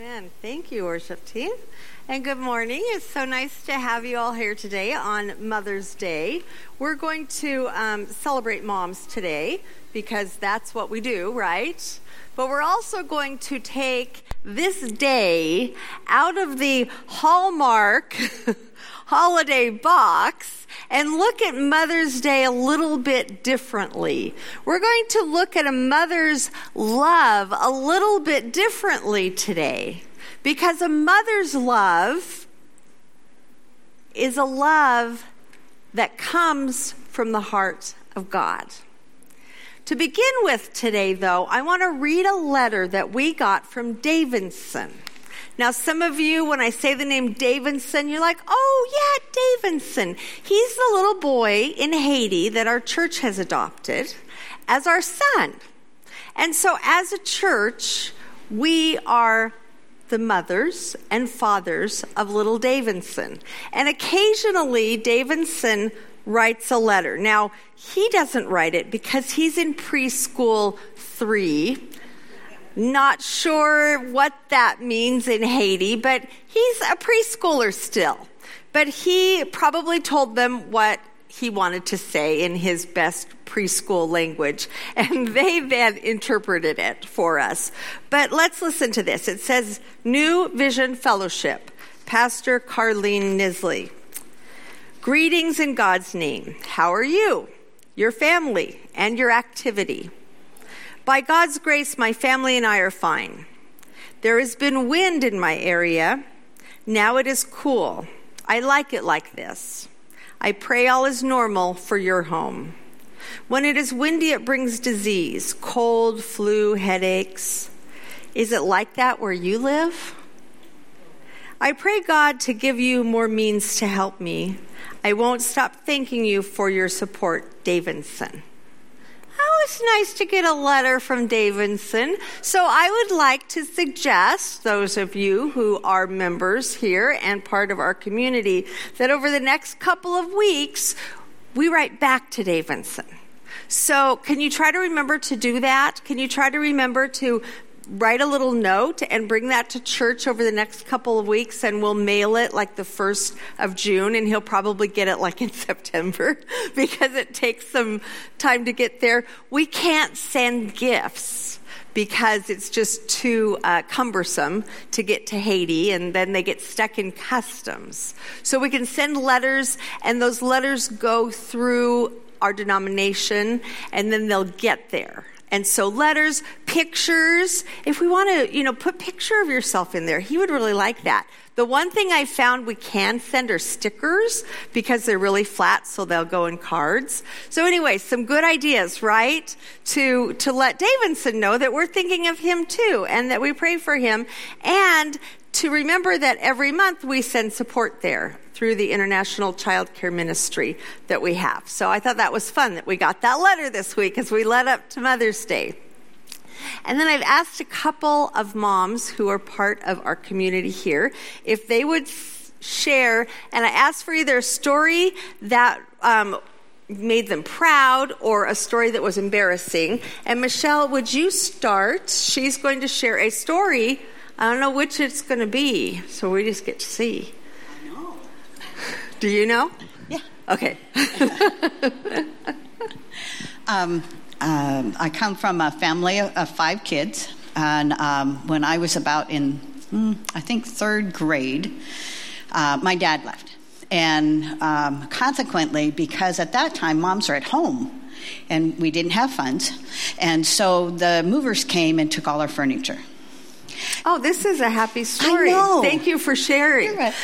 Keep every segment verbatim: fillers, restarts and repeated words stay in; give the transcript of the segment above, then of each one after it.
Amen. Thank you, worship team. And good morning. It's so nice to have you all here today on Mother's Day. We're going to um, celebrate moms today because that's what we do, right? But we're also going to take this day out of the Hallmark holiday box and look at Mother's Day a little bit differently. We're going to look at a mother's love a little bit differently today, because a mother's love is a love that comes from the heart of God. To begin with today, though, I want to read a letter that we got from Davidson. Now, some of you, when I say the name Davidson, you're like, oh, yeah, Davidson. He's the little boy in Haiti that our church has adopted as our son. And so as a church, we are the mothers and fathers of little Davidson. And occasionally, Davidson writes a letter. Now, he doesn't write it because he's in preschool three. Not sure what that means in Haiti, but he's a preschooler still. But he probably told them what he wanted to say in his best preschool language, and they then interpreted it for us. But let's listen to this. It says, New Vision Fellowship, Pastor Carlene Nisley. Greetings in God's name. How are you, your family, and your activity? By God's grace, my family and I are fine. There has been wind in my area. Now it is cool. I like it like this. I pray all is normal for your home. When it is windy, it brings disease, cold, flu, headaches. Is it like that where you live? I pray God to give you more means to help me. I won't stop thanking you for your support, Davidson. Oh, it's nice to get a letter from Davidson. So I would like to suggest, those of you who are members here and part of our community, that over the next couple of weeks, we write back to Davidson. So can you try to remember to do that? Can you try to remember to write a little note and bring that to church over the next couple of weeks, and we'll mail it like the first of June, and he'll probably get it like in September because it takes some time to get there. We can't send gifts because it's just too uh, cumbersome to get to Haiti, and then they get stuck in customs. So we can send letters, and those letters go through our denomination, and then they'll get there. And so letters, pictures, if we want to, you know, put a picture of yourself in there, he would really like that. The one thing I found we can send are stickers because they're really flat, so they'll go in cards. So anyway, some good ideas, right? To to let Davidson know that we're thinking of him too, and that we pray for him. And to remember that every month we send support there through the International Child Care Ministry that we have. So I thought that was fun that we got that letter this week as we led up to Mother's Day. And then I've asked a couple of moms who are part of our community here if they would share, and I asked for either a story that um, made them proud or a story that was embarrassing. And Michelle, would you start? She's going to share a story. I don't know which it's going to be, so we just get to see. I know. Do you know? Yeah. Okay. um, um, I come from a family of five kids, and um, when I was about in, mm, I think, third grade, uh, my dad left. And um, consequently, because at that time, moms are at home, and we didn't have funds, and so the movers came and took all our furniture. Oh, this is a happy story. I know. Thank you for sharing. You're right.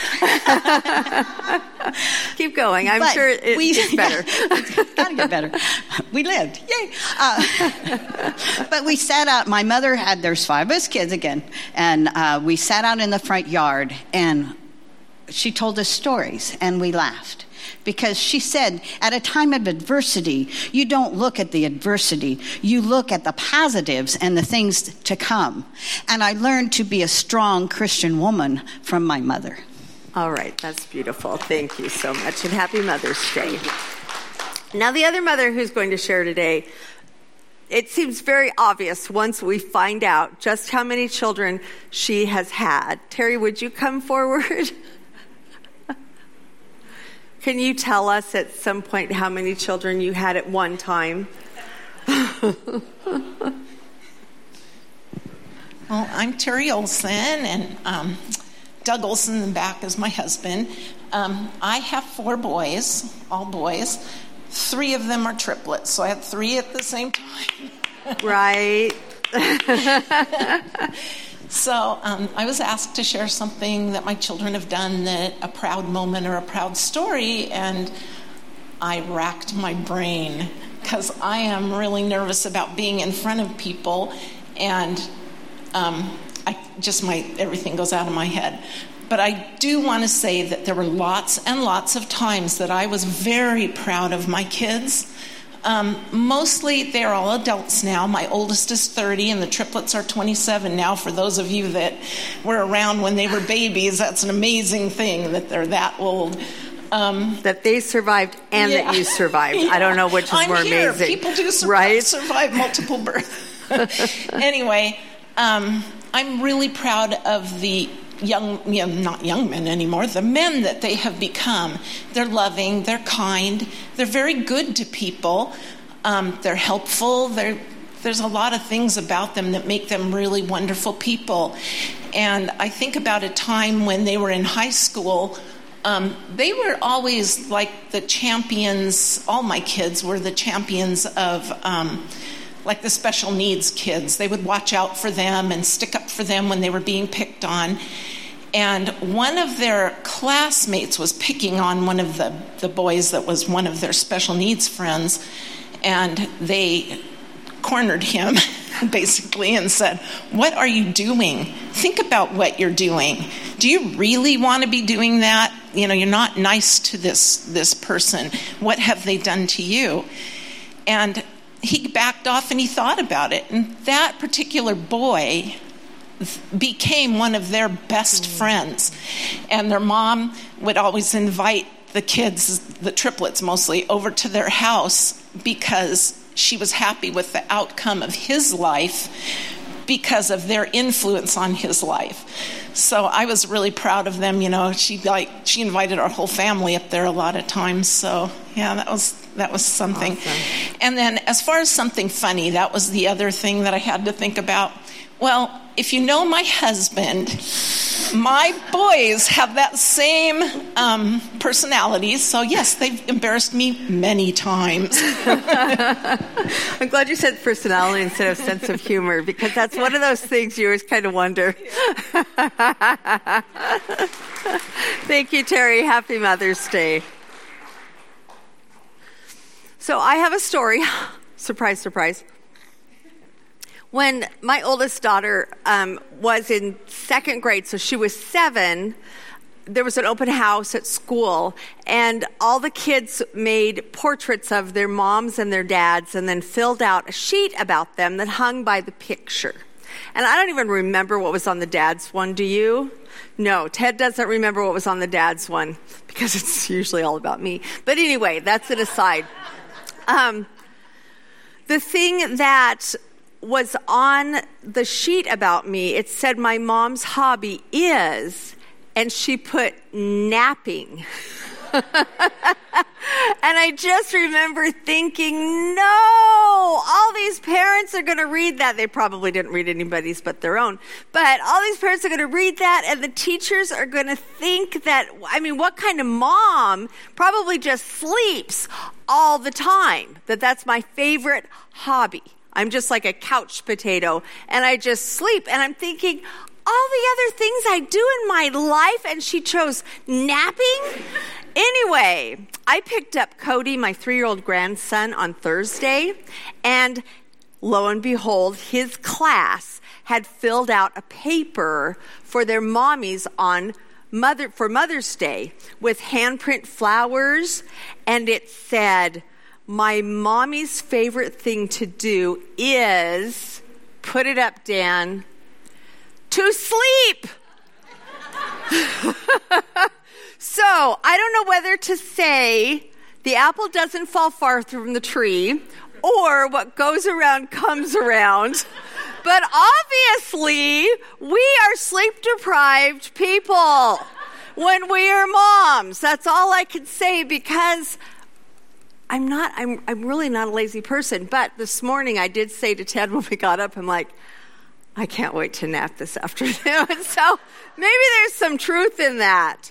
Keep going. I'm but sure it we, gets better. It's got to get better. We lived. Yay. Uh, but we sat out. My mother had, there's five of us kids again. And uh, we sat out in the front yard, and she told us stories, and we laughed. Because she said, at a time of adversity, you don't look at the adversity. You look at the positives and the things to come. And I learned to be a strong Christian woman from my mother. All right. That's beautiful. Thank you so much. And happy Mother's Day. Now, the other mother who's going to share today it seems very obvious once we find out just how many children she has had. Terry, would you come forward? Can you tell us at some point how many children you had at one time? Well, I'm Terry Olson, and um, Doug Olson in the back is my husband. Um, I have four boys, all boys. Three of them are triplets, so I had three at the same time. Right. So um, I was asked to share something that my children have done, that a proud moment or a proud story, and I racked my brain because I am really nervous about being in front of people, and um, I just my everything goes out of my head. But I do want to say that there were lots and lots of times that I was very proud of my kids. Um, mostly they're all adults now. My oldest is thirty and the triplets are twenty-seven now. For those of you that were around when they were babies, that's an amazing thing that they're that old. Um, that they survived and yeah. that you survived. Yeah. I don't know which is I'm more here. amazing. People do survive, right? survive multiple births. Anyway, um, I'm really proud of the young, you know, not young men anymore, the men that they have become. They're loving, they're kind, they're very good to people, um, they're helpful, they're, there's a lot of things about them that make them really wonderful people. And I think about a time when they were in high school. Um, they were always like the champions. All my kids were the champions of um, like the special needs kids. They would watch out for them and stick up for them when they were being picked on. And one of their classmates was picking on one of the, the boys that was one of their special needs friends. And they cornered him basically and said, "What are you doing? Think about what you're doing. Do you really want to be doing that? You know, you're not nice to this this person. What have they done to you?" And he backed off and he thought about it. And that particular boy became one of their best mm. friends. And their mom would always invite the kids, the triplets mostly, over to their house because she was happy with the outcome of his life because of their influence on his life. So I was really proud of them. You know, she like she invited our whole family up there a lot of times. So yeah, that was that was something. Awesome. And then as far as something funny, that was the other thing that I had to think about. Well, if you know my husband, my boys have that same um, personality. So yes, they've embarrassed me many times. I'm glad you said personality instead of sense of humor, because that's one of those things you always kind of wonder. Thank you, Terry. Happy Mother's Day. So I have a story. Surprise, surprise. When my oldest daughter um, was in second grade, so she was seven, there was an open house at school, and all the kids made portraits of their moms and their dads and then filled out a sheet about them that hung by the picture. And I don't even remember what was on the dad's one. Do you? No, Ted doesn't remember what was on the dad's one because it's usually all about me. But anyway, that's an aside. Um, the thing that was on the sheet about me, it said my mom's hobby is, and she put napping. And I just remember thinking, no, all these parents are going to read that. They probably didn't read anybody's but their own. But all these parents are going to read that, and the teachers are going to think that, I mean, what kind of mom probably just sleeps all the time? That that's my favorite hobby. I'm just like a couch potato, and I just sleep. And I'm thinking, all the other things I do in my life, and she chose napping? Anyway, I picked up Cody, my three-year-old grandson, on Thursday, and lo and behold, his class had filled out a paper for their mommies on Mother for Mother's Day with handprint flowers, and it said, my mommy's favorite thing to do is, put it up, Dan, to sleep. So I don't know whether to say the apple doesn't fall far from the tree or what goes around comes around. But obviously, we are sleep-deprived people when we are moms. That's all I can say, because I'm not, I'm, I'm really not a lazy person. But this morning I did say to Ted when we got up, I'm like, I can't wait to nap this afternoon. So maybe there's some truth in that.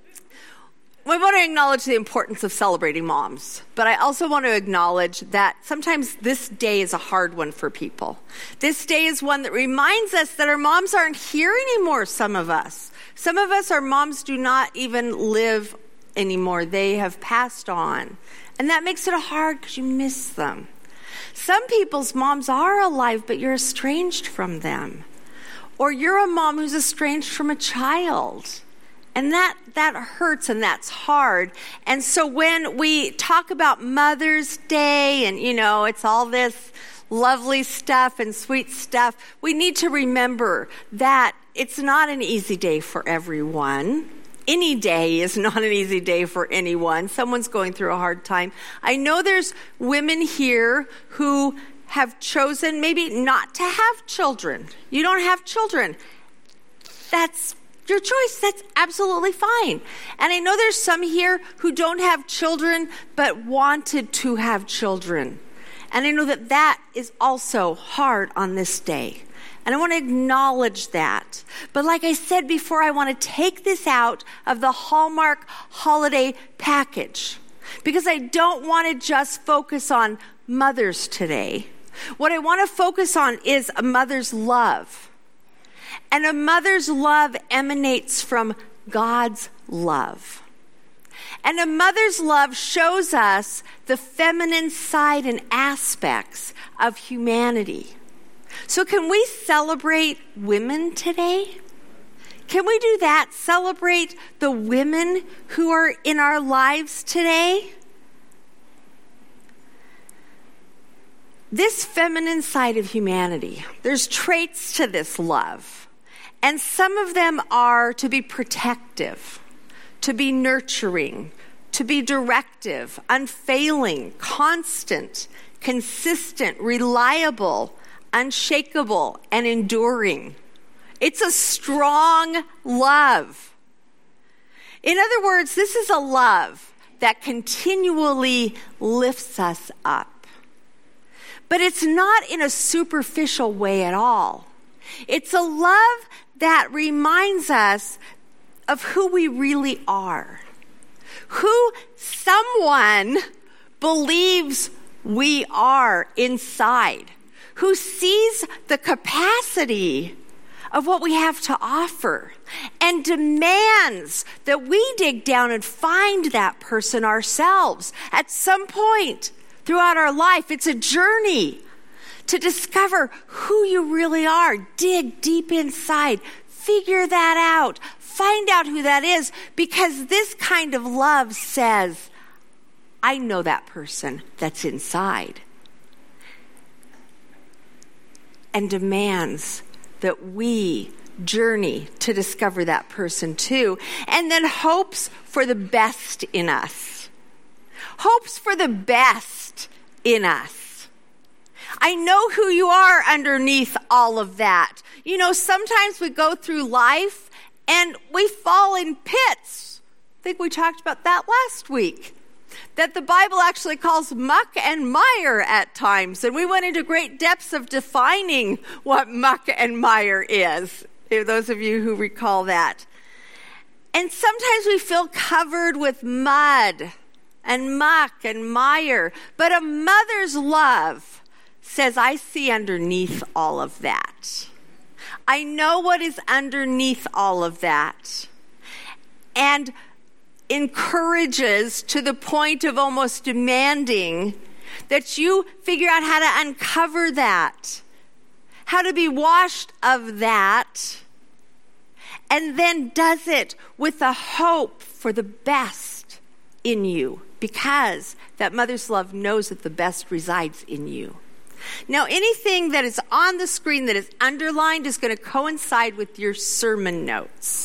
We want to acknowledge the importance of celebrating moms, but I also want to acknowledge that sometimes this day is a hard one for people. This day is one that reminds us that our moms aren't here anymore, some of us. Some of us, our moms do not even live anymore. They have passed on. And that makes it hard because you miss them. Some people's moms are alive, but you're estranged from them. Or you're a mom who's estranged from a child. And that, that hurts, and that's hard. And so when we talk about Mother's Day and, you know, it's all this lovely stuff and sweet stuff, we need to remember that it's not an easy day for everyone. Any day is not an easy day for anyone. Someone's going through a hard time. I know there's women here who have chosen maybe not to have children. You don't have children. That's your choice. That's absolutely fine. And I know there's some here who don't have children but wanted to have children. And I know that that is also hard on this day. And I want to acknowledge that. But like I said before, I want to take this out of the Hallmark holiday package, because I don't want to just focus on mothers today. What I want to focus on is a mother's love. And a mother's love emanates from God's love. And a mother's love shows us the feminine side and aspects of humanity. So can we celebrate women today? Can we do that? Celebrate the women who are in our lives today? This feminine side of humanity, there's traits to this love. And some of them are to be protective, to be nurturing, to be directive, unfailing, constant, consistent, reliable, unshakable, and enduring. It's a strong love. In other words, this is a love that continually lifts us up. But it's not in a superficial way at all. It's a love that reminds us of who we really are, who someone believes we are inside, who sees the capacity of what we have to offer and demands that we dig down and find that person ourselves at some point throughout our life. It's a journey to discover who you really are. Dig deep inside. Figure that out. Find out who that is, because this kind of love says, I know that person that's inside, and demands that we journey to discover that person too, and then hopes for the best in us. Hopes for the best in us. I know who you are underneath all of that. You know, sometimes we go through life and we fall in pits. I think we talked about that last week. That the Bible actually calls muck and mire at times. And we went into great depths of defining what muck and mire is. Those of you who recall that. And sometimes we feel covered with mud and muck and mire. But a mother's love says, I see underneath all of that. I know what is underneath all of that. And encourages to the point of almost demanding that you figure out how to uncover that, how to be washed of that, and then does it with a hope for the best in you, because that mother's love knows that the best resides in you. Now, anything that is on the screen that is underlined is going to coincide with your sermon notes.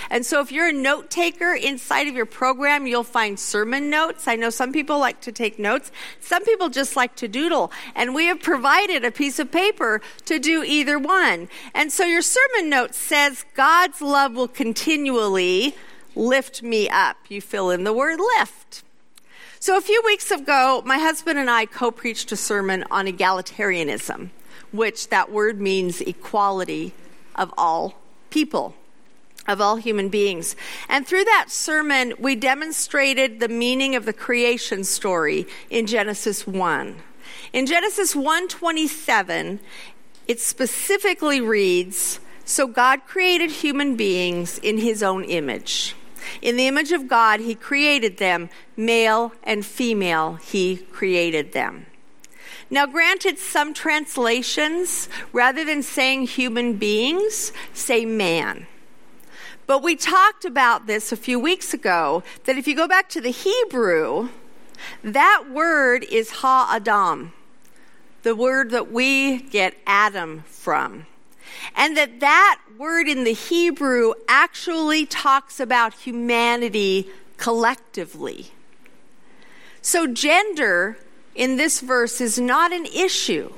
And so if you're a note taker inside of your program, you'll find sermon notes. I know some people like to take notes. Some people just like to doodle. And we have provided a piece of paper to do either one. And so your sermon note says, God's love will continually lift me up. You fill in the word lift. So a few weeks ago, my husband and I co-preached a sermon on egalitarianism, which that word means equality of all people, of all human beings. And through that sermon, we demonstrated the meaning of the creation story in Genesis one. In Genesis one twenty-seven, it specifically reads, "So God created human beings in his own image. In the image of God, he created them, male and female, he created them." Now, granted, some translations, rather than saying human beings, say man. But we talked about this a few weeks ago, that if you go back to the Hebrew, that word is ha-adam, the word that we get Adam from. And that that word in the Hebrew actually talks about humanity collectively. So gender in this verse is not an issue.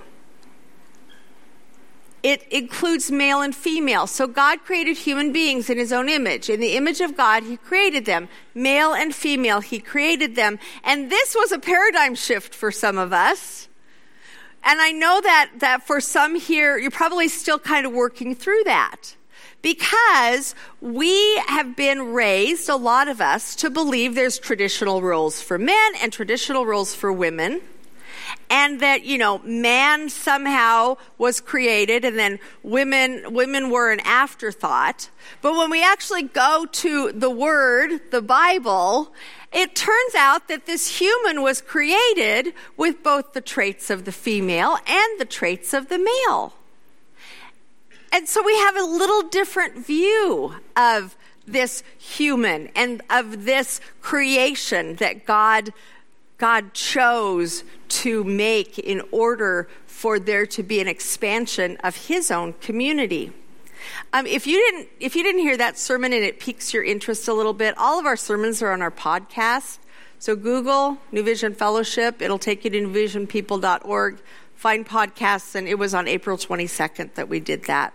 It includes male and female. So God created human beings in his own image. In the image of God, he created them. Male and female, he created them. And this was a paradigm shift for some of us. And I know that, that for some here, you're probably still kind of working through that. Because we have been raised, a lot of us, to believe there's traditional roles for men and traditional roles for women. And that, you know, man somehow was created and then women women were an afterthought. But when we actually go to the Word, the Bible, it turns out that this human was created with both the traits of the female and the traits of the male. And so we have a little different view of this human and of this creation that God, God chose to make in order for there to be an expansion of his own community. Um, if you didn't, if you didn't hear that sermon and it piques your interest a little bit, all of our sermons are on our podcast. So Google New Vision Fellowship. It'll take you to new vision people dot org. Find podcasts, and it was on April twenty-second that we did that.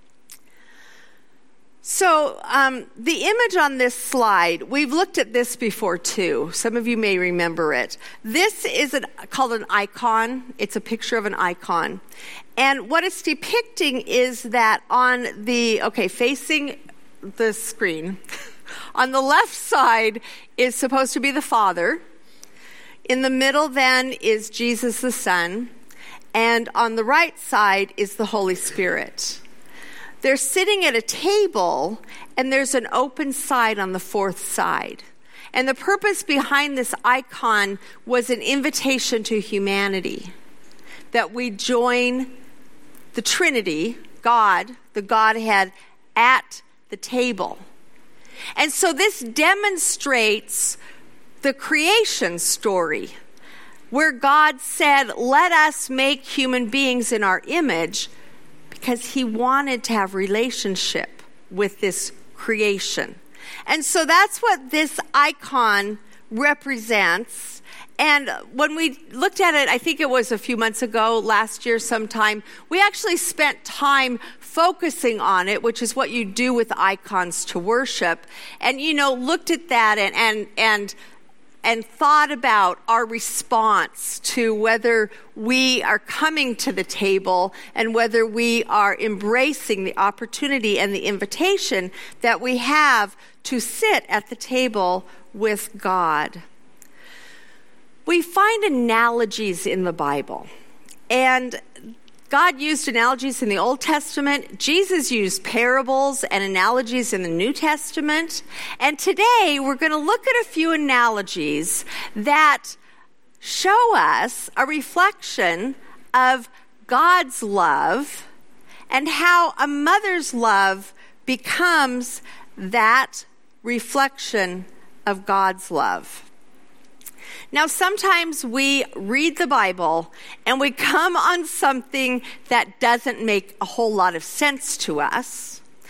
So um, the image on this slide, we've looked at this before too. Some of you may remember it. This is an, called an icon. It's a picture of an icon. And what it's depicting is that on the, okay, facing the screen, on the left side is supposed to be the Father. In the middle then is Jesus the Son. And on the right side is the Holy Spirit. They're sitting at a table, and there's an open side on the fourth side. And the purpose behind this icon was an invitation to humanity, that we join the Trinity, God, the Godhead, at the table. And so this demonstrates the creation story, where God said, let us make human beings in our image, because he wanted to have relationship with this creation. And so that's what this icon represents. And when we looked at it, I think it was a few months ago, last year sometime, we actually spent time focusing on it, which is what you do with icons to worship. And, you know, looked at that and and and and thought about our response to whether we are coming to the table and whether we are embracing the opportunity and the invitation that we have to sit at the table with God. We find analogies in the Bible, and God used analogies in the Old Testament. Jesus used parables and analogies in the New Testament. And today we're going to look at a few analogies that show us a reflection of God's love and how a mother's love becomes that reflection of God's love. Now, sometimes we read the Bible and we come on something that doesn't make a whole lot of sense to us.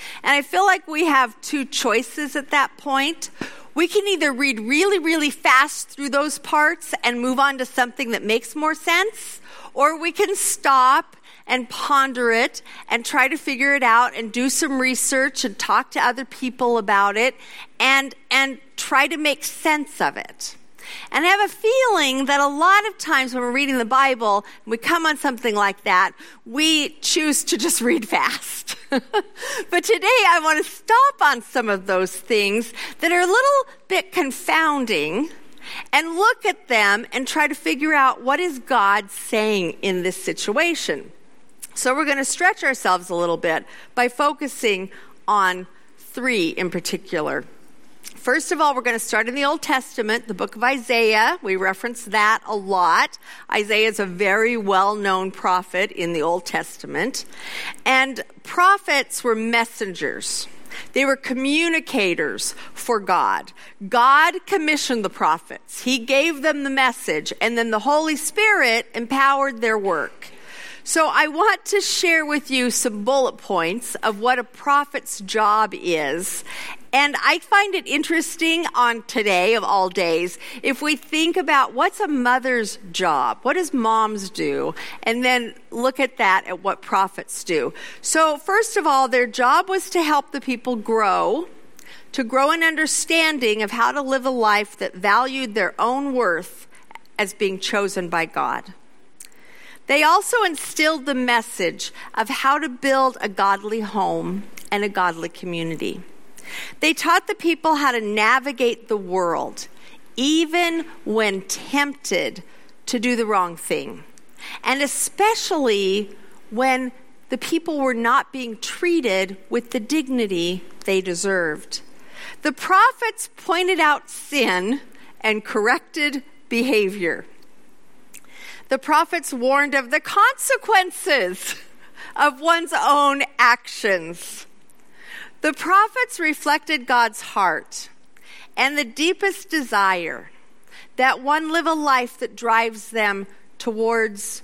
And I feel like we have two choices at that point. We can either read really, really fast through those parts and move on to something that makes more sense, or we can stop and ponder it and try to figure it out and do some research and talk to other people about it and, and try to make sense of it. And I have a feeling that a lot of times when we're reading the Bible, we come on something like that, we choose to just read fast. But today I want to stop on some of those things that are a little bit confounding and look at them and try to figure out what is God saying in this situation. So we're going to stretch ourselves a little bit by focusing on three in particular. First of all, we're going to start in the Old Testament, the book of Isaiah. We reference that a lot. Isaiah is a very well-known prophet in the Old Testament. And prophets were messengers. They were communicators for God. God commissioned the prophets. He gave them the message, and then the Holy Spirit empowered their work. So I want to share with you some bullet points of what a prophet's job is. And I find it interesting on today of all days, if we think about what's a mother's job, what does moms do, and then look at that at what prophets do. So first of all, their job was to help the people grow, to grow an understanding of how to live a life that valued their own worth as being chosen by God. They also instilled the message of how to build a godly home and a godly community. They taught the people how to navigate the world, even when tempted to do the wrong thing, and especially when the people were not being treated with the dignity they deserved. The prophets pointed out sin and corrected behavior. The prophets warned of the consequences of one's own actions. The prophets reflected God's heart and the deepest desire that one live a life that drives them towards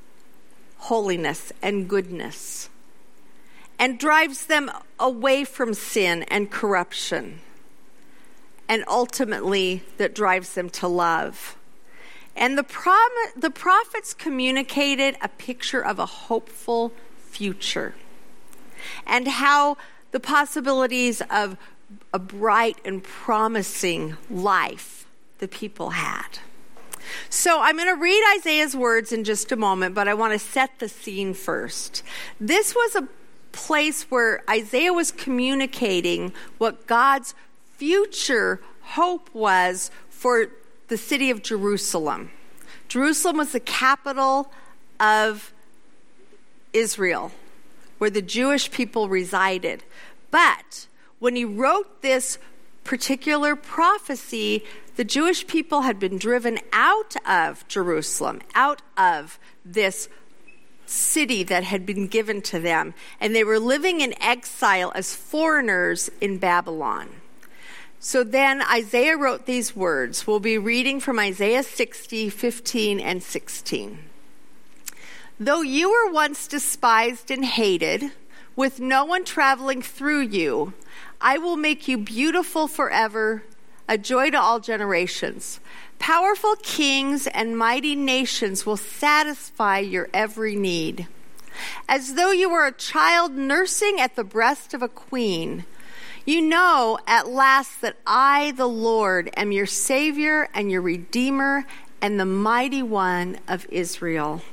holiness and goodness and drives them away from sin and corruption, and ultimately that drives them to love. And the, prom- the prophets communicated a picture of a hopeful future and how the possibilities of a bright and promising life the people had. So I'm going to read Isaiah's words in just a moment, but I want to set the scene first. This was a place where Isaiah was communicating what God's future hope was for the city of Jerusalem. Jerusalem was the capital of Israel, where the Jewish people resided. But when he wrote this particular prophecy, the Jewish people had been driven out of Jerusalem, out of this city that had been given to them, and they were living in exile as foreigners in Babylon. So then Isaiah wrote these words. We'll be reading from Isaiah sixty, fifteen, and sixteen. Though you were once despised and hated, with no one traveling through you, I will make you beautiful forever, a joy to all generations. Powerful kings and mighty nations will satisfy your every need. As though you were a child nursing at the breast of a queen, you know at last that I, the Lord, am your Savior and your Redeemer and the Mighty One of Israel.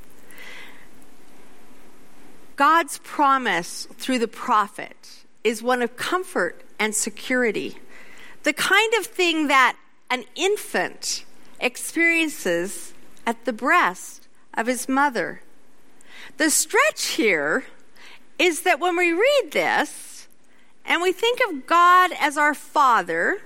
God's promise through the prophet is one of comfort and security, the kind of thing that an infant experiences at the breast of his mother. The stretch here is that when we read this and we think of God as our Father,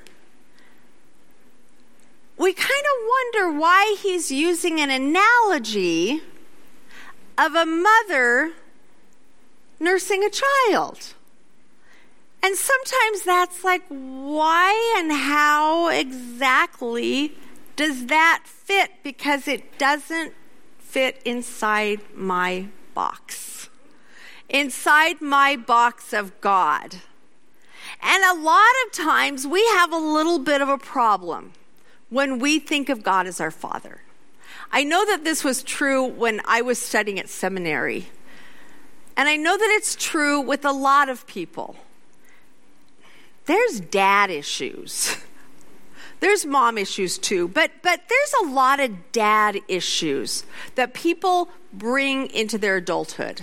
we kind of wonder why he's using an analogy of a mother nursing a child. And sometimes that's like, why and how exactly does that fit? Because it doesn't fit inside my box. inside my box of God. And a lot of times we have a little bit of a problem when we think of God as our Father. I know that this was true when I was studying at seminary. And I know that it's true with a lot of people. There's dad issues. There's mom issues too. But, but there's a lot of dad issues that people bring into their adulthood.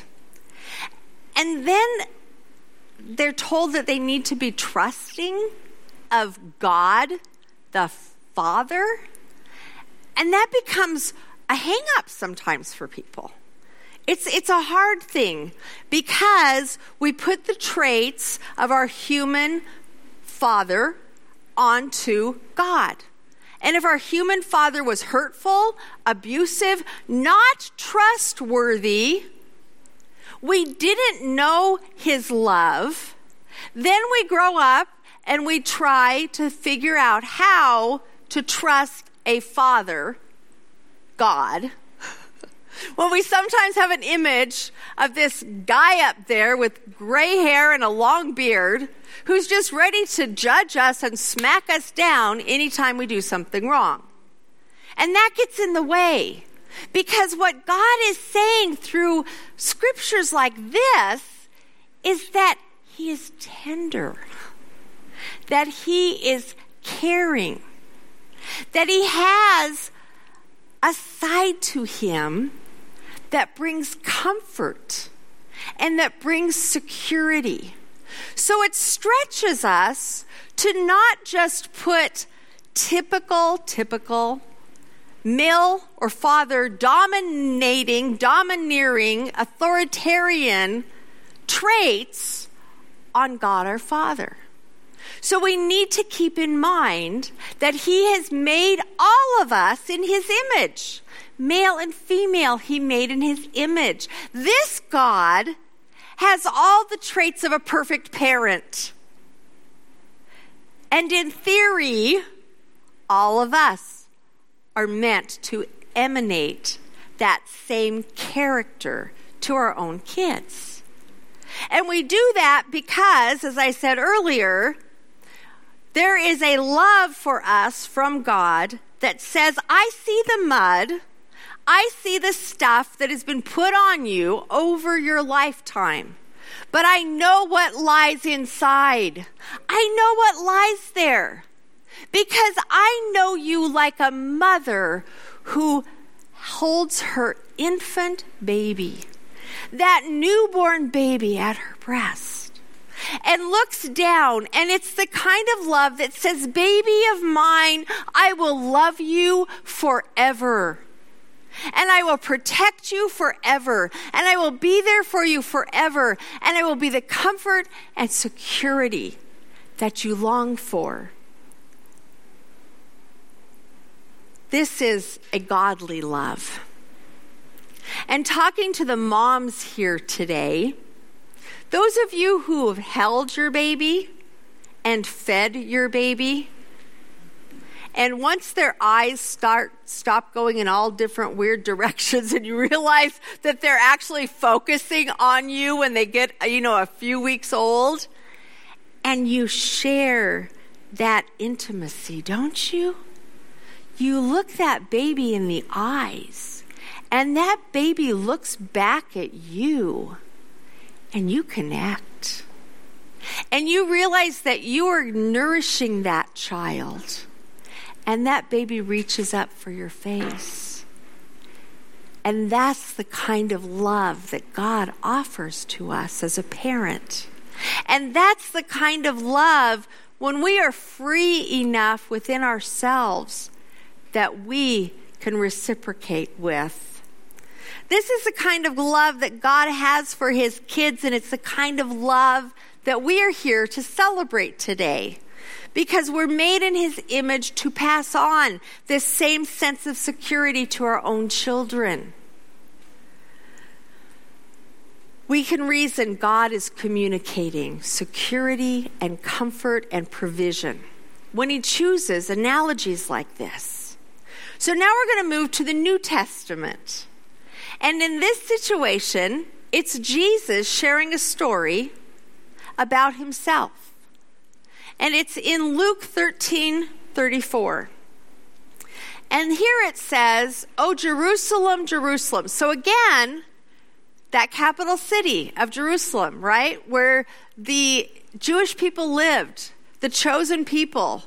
And then they're told that they need to be trusting of God, the Father. And that becomes a hang-up sometimes for people. It's it's a hard thing because we put the traits of our human father onto God. And if our human father was hurtful, abusive, not trustworthy, we didn't know his love, then we grow up and we try to figure out how to trust a father, God, when we sometimes have an image of this guy up there with gray hair and a long beard who's just ready to judge us and smack us down anytime we do something wrong. And that gets in the way, because what God is saying through scriptures like this is that he is tender, that he is caring, that he has a side to him that brings comfort and that brings security. So it stretches us to not just put typical, typical male or father dominating, domineering, authoritarian traits on God our Father. So we need to keep in mind that he has made all of us in his image. Male and female, he made in his image. This God has all the traits of a perfect parent. And in theory, all of us are meant to emanate that same character to our own kids. And we do that because, as I said earlier, there is a love for us from God that says, I see the mud, I see the stuff that has been put on you over your lifetime, but I know what lies inside. I know what lies there because I know you like a mother who holds her infant baby, that newborn baby at her breast, and looks down, and it's the kind of love that says, baby of mine, I will love you forever. And I will protect you forever. And I will be there for you forever. And I will be the comfort and security that you long for. This is a godly love. And talking to the moms here today, those of you who have held your baby and fed your baby, and once their eyes start stop going in all different weird directions and you realize that they're actually focusing on you when they get, you know, a few weeks old, and you share that intimacy, don't you? You look that baby in the eyes, and that baby looks back at you, and you connect. And you realize that you are nourishing that child. And that baby reaches up for your face. And that's the kind of love that God offers to us as a parent. And that's the kind of love when we are free enough within ourselves that we can reciprocate with. This is the kind of love that God has for his kids, and it's the kind of love that we are here to celebrate today. Because we're made in his image to pass on this same sense of security to our own children. We can reason God is communicating security and comfort and provision when he chooses analogies like this. So now we're going to move to the New Testament. And in this situation, It's Jesus sharing a story about himself. And it's in Luke thirteen thirty-four. And here it says, "O Jerusalem, Jerusalem." So again, that capital city of Jerusalem, right? Where the Jewish people lived, the chosen people.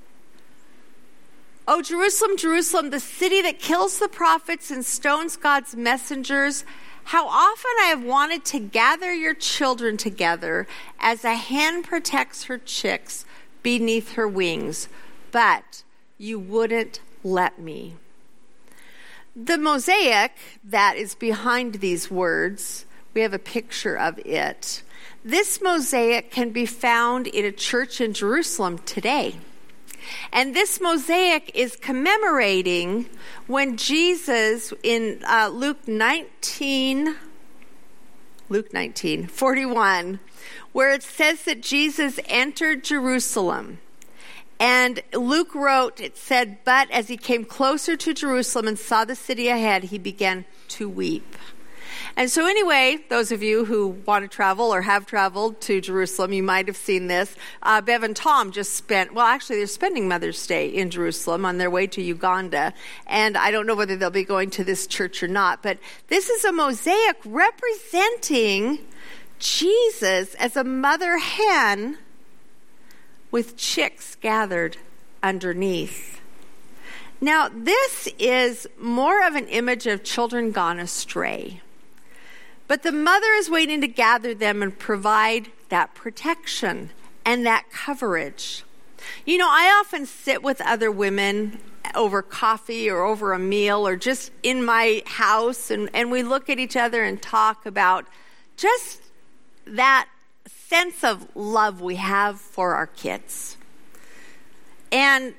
"O Jerusalem, Jerusalem, the city that kills the prophets and stones God's messengers. How often I have wanted to gather your children together as a hen protects her chicks beneath her wings, but you wouldn't let me." The mosaic that is behind these words, we have a picture of it. This mosaic can be found in a church in Jerusalem today. And this mosaic is commemorating when Jesus, in uh, Luke nineteen, Luke nineteen, forty-one, where it says that Jesus entered Jerusalem. And Luke wrote, it said, "But as he came closer to Jerusalem and saw the city ahead, he began to weep." And so anyway, those of you who want to travel or have traveled to Jerusalem, you might have seen this. Uh, Bev and Tom just spent, well, actually, they're spending Mother's Day in Jerusalem on their way to Uganda. And I don't know whether they'll be going to this church or not. But this is a mosaic representing Jesus as a mother hen with chicks gathered underneath. Now, this is more of an image of children gone astray. But the mother is waiting to gather them and provide that protection and that coverage. You know, I often sit with other women over coffee or over a meal or just in my house, and, and we look at each other and talk about just that sense of love we have for our kids. And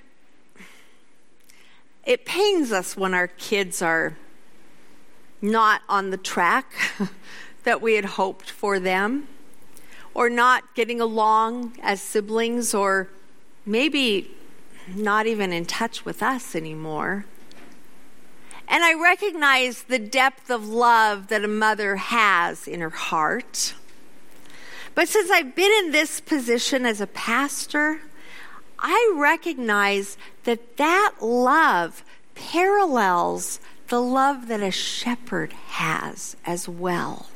it pains us when our kids are not on the track that we had hoped for them, or not getting along as siblings, or maybe not even in touch with us anymore. And I recognize the depth of love that a mother has in her heart. But since I've been in this position as a pastor, I recognize that that love parallels the love that a shepherd has as well.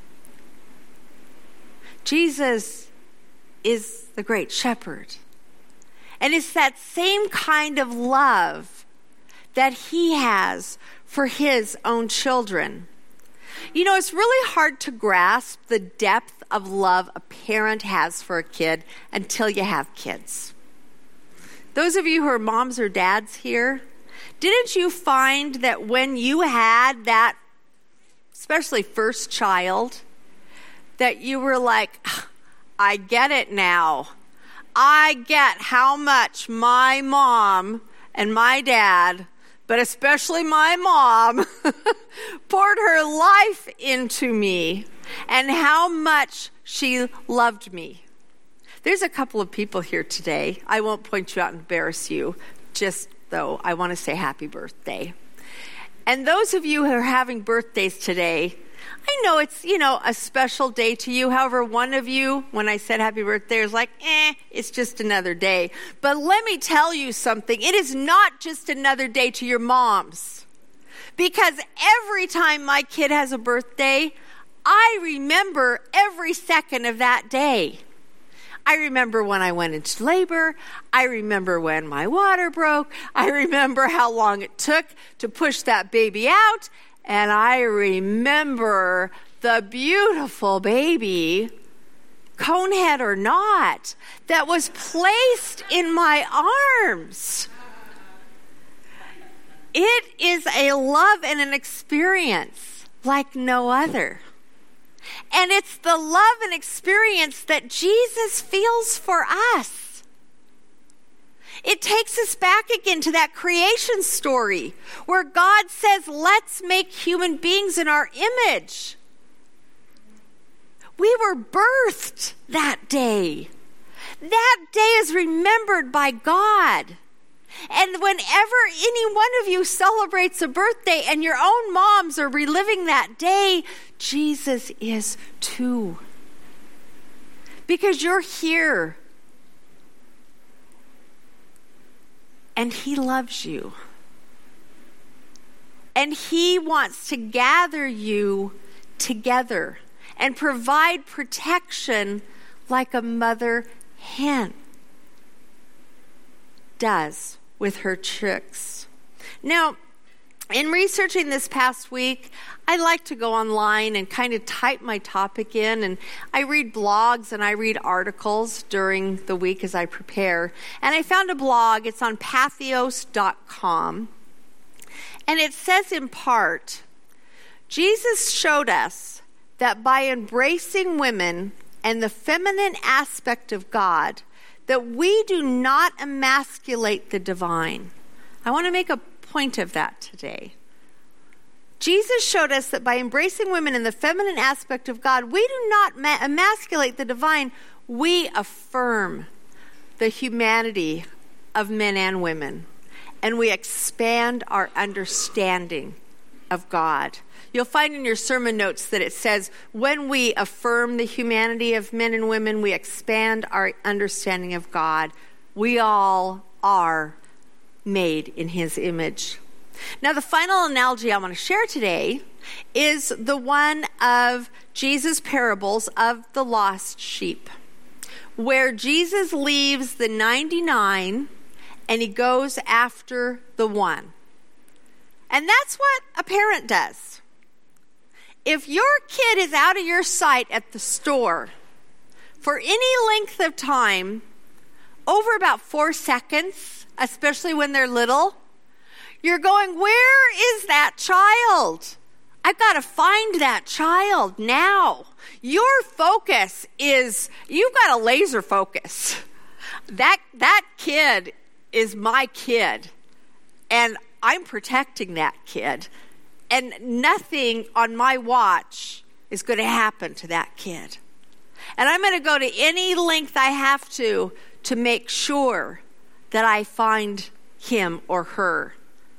Jesus is the great shepherd. And it's that same kind of love that he has for his own children. You know, it's really hard to grasp the depth of love a parent has for a kid until you have kids. Those of you who are moms or dads here, didn't you find that when you had that, especially first child, that you were like, I get it now. I get how much my mom and my dad, but especially my mom, poured her life into me and how much she loved me. There's a couple of people here today. I won't point you out and embarrass you, just though I want to say happy birthday. And those of you who are having birthdays today, I know it's, you know, a special day to you. However, one of you, when I said happy birthday, was like, eh, it's just another day. But let me tell you something. It is not just another day to your moms. Because every time my kid has a birthday, I remember every second of that day. I remember when I went into labor. I remember when my water broke. I remember how long it took to push that baby out. And I remember the beautiful baby, conehead or not, that was placed in my arms. It is a love and an experience like no other. And it's the love and experience that Jesus feels for us. It takes us back again to that creation story where God says, let's make human beings in our image. We were birthed that day. That day is remembered by God. And whenever any one of you celebrates a birthday and your own moms are reliving that day, Jesus is too. Because you're here. And he loves you. And he wants to gather you together and provide protection like a mother hen does with her chicks. Now, in researching this past week, I like to go online and kind of type my topic in, and I read blogs and I read articles during the week as I prepare. And I found a blog, it's on pathos dot com, and it says in part, Jesus showed us that by embracing women and the feminine aspect of God, that we do not emasculate the divine. I want to make a point of that today. Jesus showed us that by embracing women in the feminine aspect of God, we do not ma- emasculate the divine. We affirm the humanity of men and women, and we expand our understanding of God. You'll find in your sermon notes that it says, when we affirm the humanity of men and women, we expand our understanding of God. We all are made in his image. Now, the final analogy I want to share today is the one of Jesus' parables of the lost sheep, where Jesus leaves the ninety-nine and he goes after the one. And that's what a parent does. If your kid is out of your sight at the store for any length of time, over about four seconds, especially when they're little, you're going, where is that child? I've got to find that child now. Your focus is, you've got a laser focus. That, that kid is my kid, and I'm protecting that kid. And nothing on my watch is going to happen to that kid. And I'm going to go to any length I have to to make sure that I find him or her.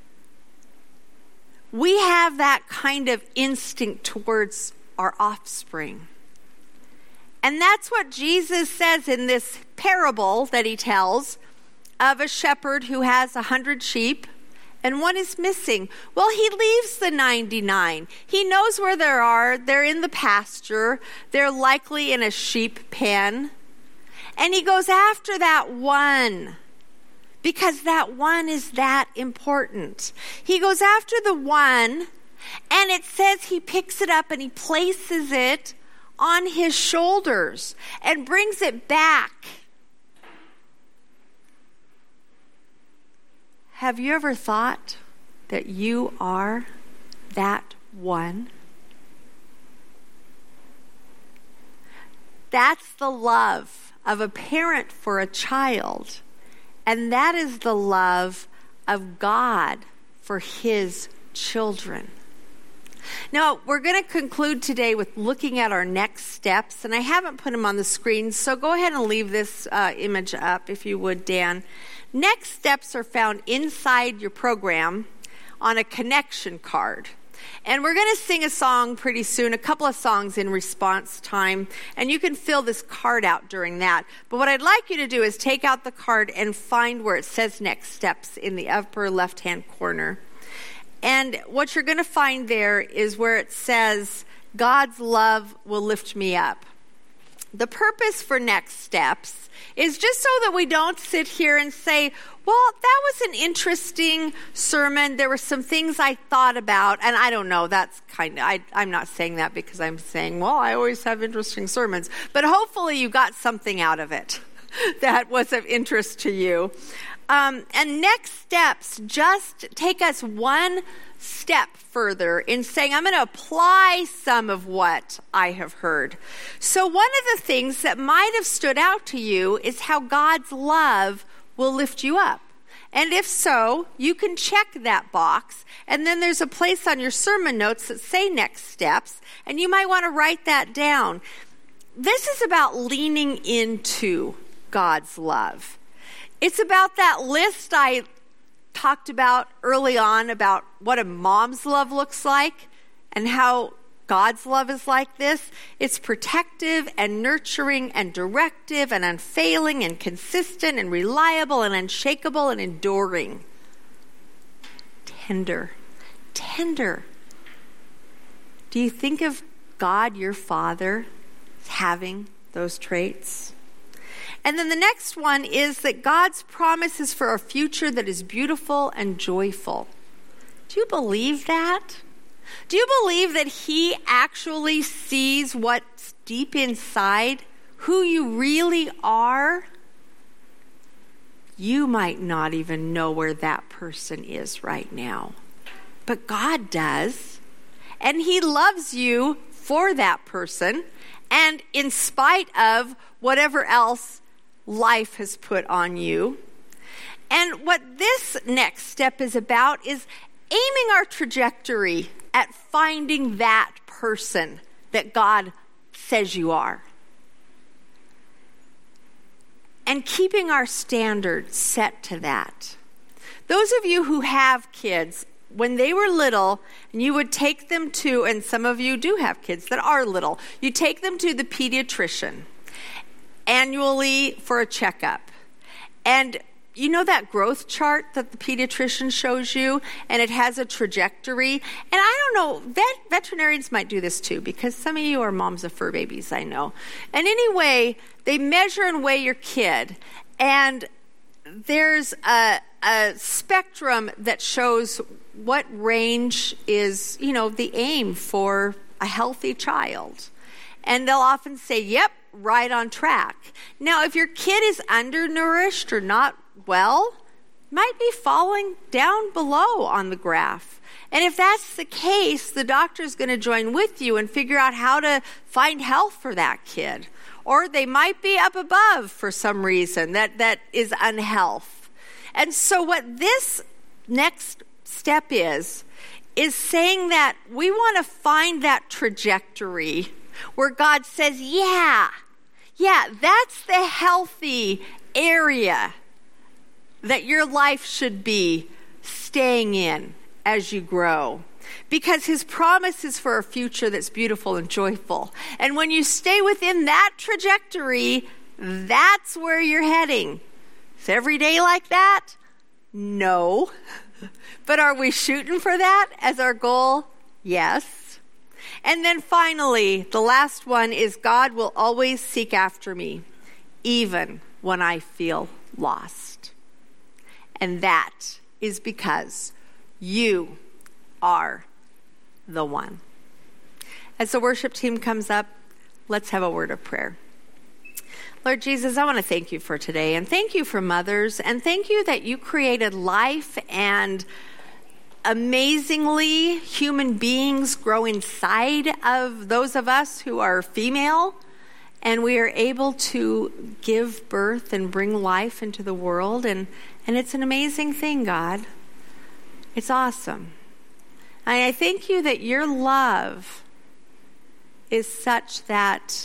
We have that kind of instinct towards our offspring. And that's what Jesus says in this parable that he tells of a shepherd who has a hundred sheep and one is missing. Well, he leaves the ninety-nine. He knows where they are. They're in the pasture. They're likely in a sheep pen. And he goes after that one because that one is that important. He goes after the one, and it says he picks it up and he places it on his shoulders and brings it back. Have you ever thought that you are that one? That's the love of a parent for a child, and that is the love of God for his children. Now, we're going to conclude today with looking at our next steps, and I haven't put them on the screen, so go ahead and leave this uh, image up if you would, Dan. Next steps are found inside your program on a connection card. And we're going to sing a song pretty soon, a couple of songs in response time, and you can fill this card out during that. But what I'd like you to do is take out the card and find where it says next steps in the upper left-hand corner. And what you're going to find there is where it says, God's love will lift me up. The purpose for next steps is just so that we don't sit here and say, well, that was an interesting sermon. There were some things I thought about, and I don't know, that's kind of, I, I'm not saying that because I'm saying, well, I always have interesting sermons. But hopefully you got something out of it that was of interest to you. Um, and next steps just take us one step further in saying, I'm going to apply some of what I have heard. So one of the things that might have stood out to you is how God's love will lift you up. And if so, you can check that box. And then there's a place on your sermon notes that say next steps, and you might want to write that down. This is about leaning into God's love. It's about that list I talked about early on about what a mom's love looks like and how God's love is like this. It's protective and nurturing and directive and unfailing and consistent and reliable and unshakable and enduring. Tender. Tender. Do you think of God, your Father, having those traits? And then the next one is that God's promise is for a future that is beautiful and joyful. Do you believe that? Do you believe that he actually sees what's deep inside, who you really are? You might not even know where that person is right now, but God does. And he loves you for that person, and in spite of whatever else life has put on you. And what this next step is about is aiming our trajectory at finding that person that God says you are. And keeping our standards set to that. Those of you who have kids, when they were little, and you would take them to, and some of you do have kids that are little, you take them to the pediatrician annually for a checkup. And you know that growth chart that the pediatrician shows you, and it has a trajectory? And I don't know, vet, veterinarians might do this too, because some of you are moms of fur babies, I know. And anyway, they measure and weigh your kid, and there's a, a spectrum that shows what range is, you know, the aim for a healthy child. And they'll often say, yep, right on track. Now, if your kid is undernourished or not well, might be falling down below on the graph. And if that's the case, the doctor is going to join with you and figure out how to find health for that kid. Or they might be up above for some reason that, that is unhealth. And so what this next step is, is saying that we want to find that trajectory where God says, yeah, yeah, that's the healthy area that your life should be staying in as you grow. Because his promise is for a future that's beautiful and joyful. And when you stay within that trajectory, that's where you're heading. Is every day like that? No. But are we shooting for that as our goal? Yes. And then finally, the last one is God will always seek after me, even when I feel lost. And that is because you are the one. As the worship team comes up, let's have a word of prayer. Lord Jesus, I want to thank you for today, and thank you for mothers, and thank you that you created life and amazingly human beings grow inside of those of us who are female, and we are able to give birth and bring life into the world, and, and it's an amazing thing, God. It's awesome. And I thank you that your love is such that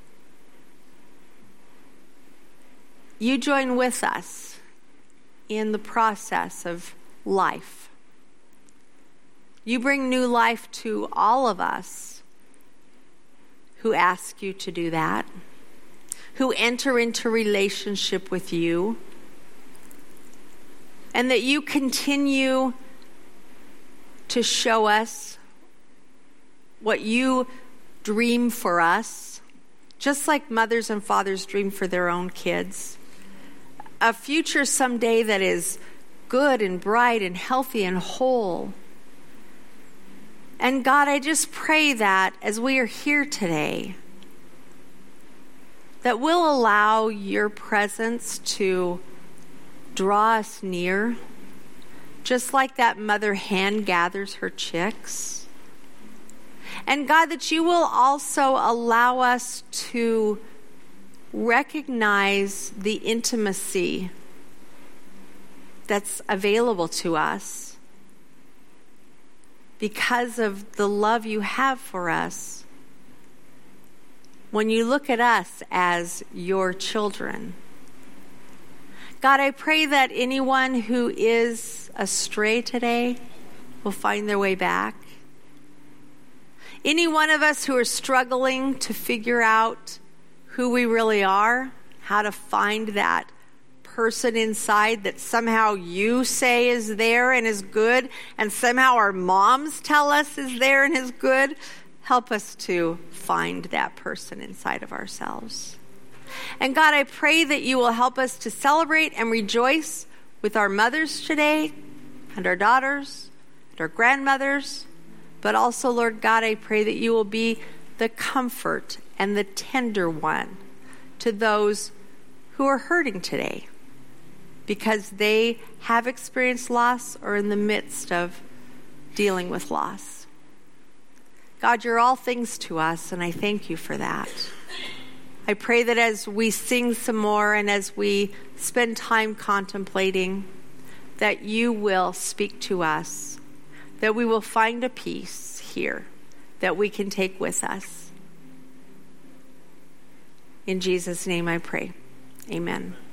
you join with us in the process of life. You bring new life to all of us who ask you to do that, who enter into relationship with you, and that you continue to show us what you dream for us, just like mothers and fathers dream for their own kids. A future someday that is good and bright and healthy and whole. And God, I just pray that as we are here today, that we'll allow your presence to draw us near, just like that mother hen gathers her chicks. And God, that you will also allow us to recognize the intimacy that's available to us because of the love you have for us when you look at us as your children. God, I pray that anyone who is astray today will find their way back. Any one of us who are struggling to figure out who we really are, how to find that person inside that somehow you say is there and is good, and somehow our moms tell us is there and is good, help us to find that person inside of ourselves. And God, I pray that you will help us to celebrate and rejoice with our mothers today and our daughters and our grandmothers. But also, Lord God, I pray that you will be the comfort and the tender one to those who are hurting today because they have experienced loss or in the midst of dealing with loss. God, you're all things to us, and I thank you for that. I pray that as we sing some more and as we spend time contemplating, that you will speak to us, that we will find a peace here that we can take with us. In Jesus' name I pray. Amen.